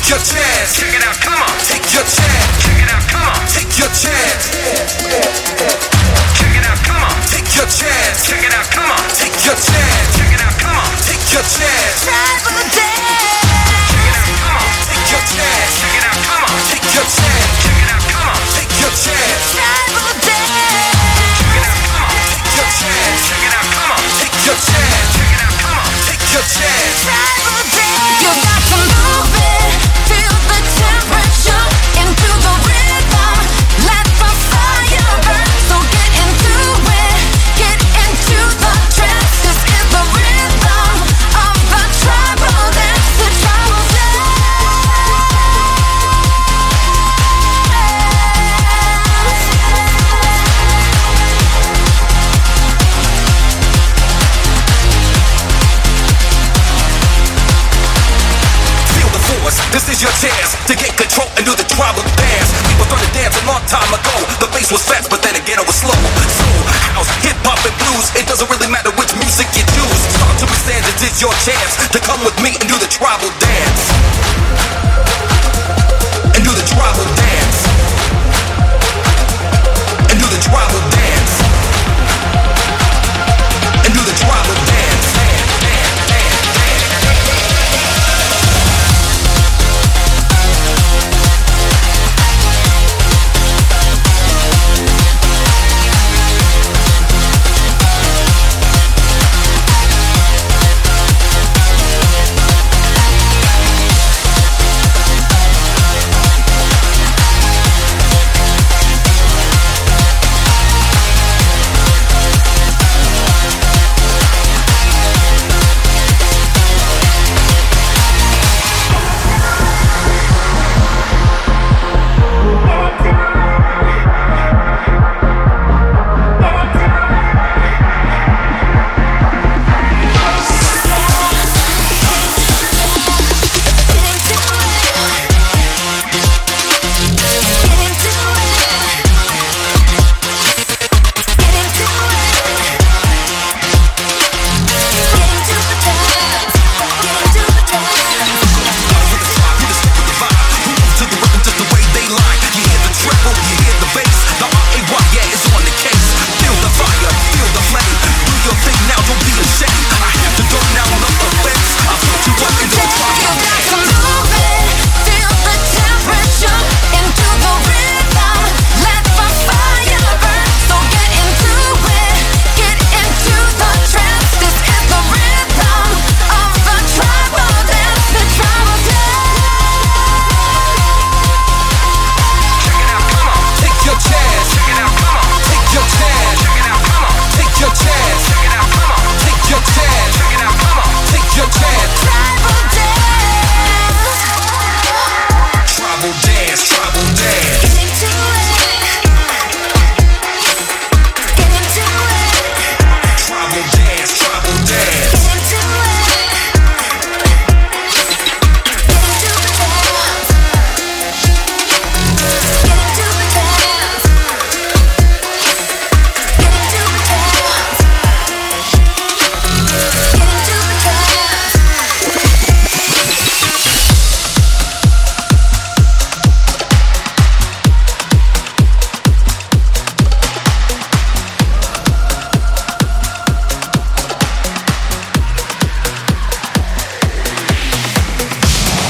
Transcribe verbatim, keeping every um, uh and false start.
your chance. Check it out, come on. Take your chance. Check it out, come on. Take your chance. Check it out, come on. Take your chance. Check it out, come on. Take your chance. Check it out, come on. Take your chance. Tribal dance. Check it out, come on. Take your chance. Check it out, come on. Take your chance. Check it out, come on. Take your chance. Tribal dance. Check it out, come on. Take your chance. Check it out, come on. Take your chance. Check it out, come on. Take your chance. Tribal dance. You got to move it. Feel the temperature into the rhythm. Let the fire burn. So get into it. Get into the trance. This is the rhythm of the tribal dance. The tribal dance. Feel the force. This is your chance to get control and do the tribal dance. People started dancing long time ago. The bass was fast, but then again it was slow. Soul, house, hip hop, and blues. It doesn't really matter which music you choose. Start to understand this is your chance to come with me and do the tribal dance.